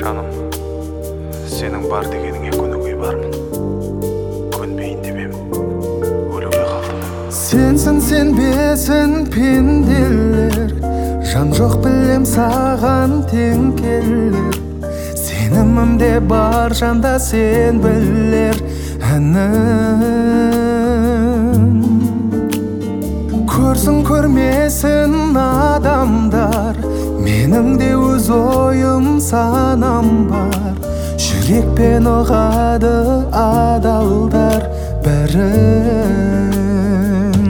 Жаным, сенің бар дегеніңе көнуге бармын. Көнбейін деп ем, өлуге қалдым. Сенсің сенбесін пенделер, жан жоқ білем саған тең келер. Сенімімде бар жанда сен білер әнін. Көрсін көрмесін адамдар, менің де өз ойым санам бар. Жүрекпен ұғады адалдар бәрін.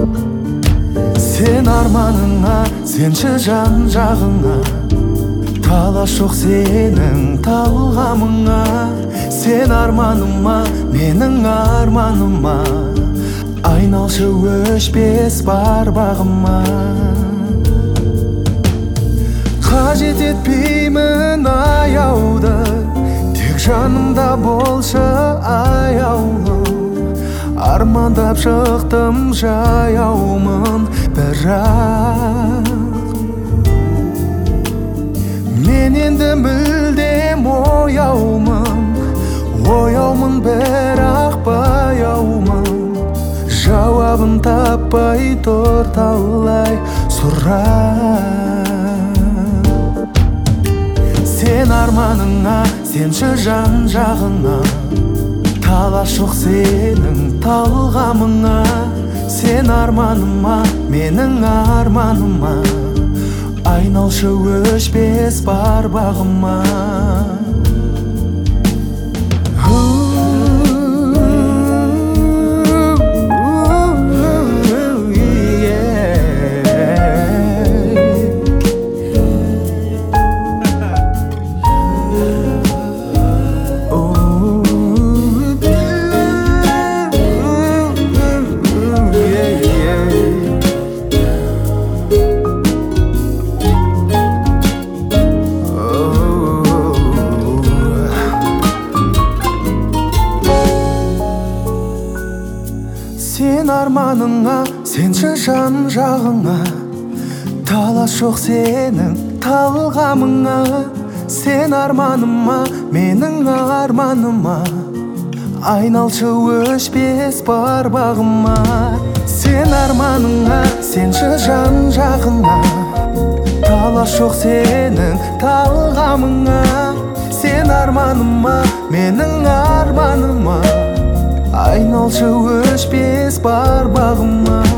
Сен арманыңа, сенші жан жағыңа, талас жоқ сенің талғамыңа. Сен арманыма, менің арманыма, айналшы өшпес бар бағыма. Қажет етпеймін аяуды, тек жанымда болшы аяулым. Армандап шықтым жаяумын, бірақ мен енді мүлдем ояумын, бірақ баяумын. Жауабын таппай тұр талай сұрақ. Сен арманыңа, сенші жан жағыңа, талас жоқ сенің талғамыңа. Сен арманыма, менің арманыма, айналшы өшпес бар бағыма. Сен арманыңа, сенші жан жағыңа, талас жоқ сенің талғамыңа. Сен арманыма, менің арманыма, айналшы өшпес бар бағыма. Сен арманыңа, сенші жан жағыңа, талас жоқ сенің талғамыңа. Сен арманыма, менің арманыма, айналшы өшпес бар бағыма.